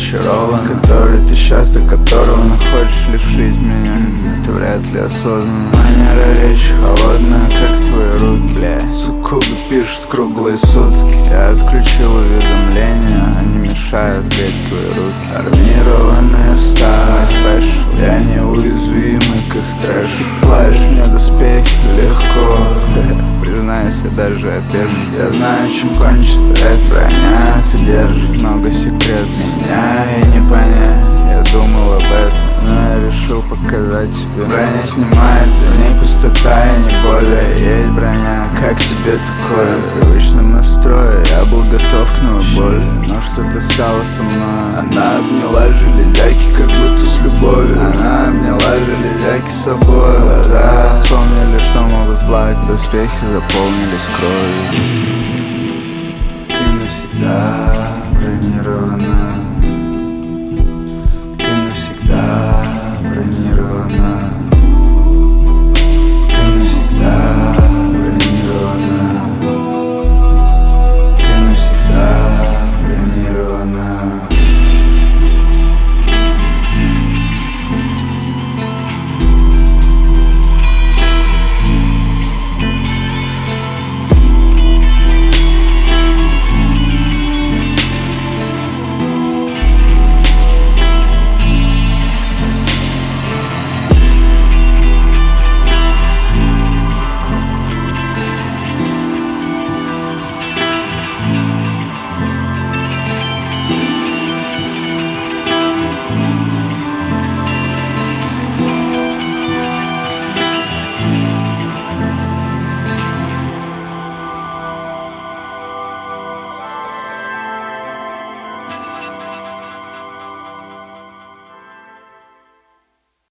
очарован, который ты счастлив, которого хочешь лишить меня. Это вряд ли осознанно. Манера речи холодная, как твои руки. Суккубы пишут круглые сутки. Я отключил уведомления, они мешают греть твои руки. Армированные стали спешл, я неуязвимый к их трэшу. Плаешь мне доспехи легко, признаюсь, я даже опешу. Я знаю, чем кончится эта броня, содержит много секретов. Меня и не понять, я думал об этом, но я решил показать тебе. Броня снимается, в ней пустота и не более есть броня. Как тебе такое? В привычном настрое я был готов к новой боли, но что-то стало со мной. Она обняла железяки, как будто с любовью. Она обняла железяки с собой. Глаза вспомнили, что могут плакать, доспехи заполнились кровью. Ты навсегда бронирована.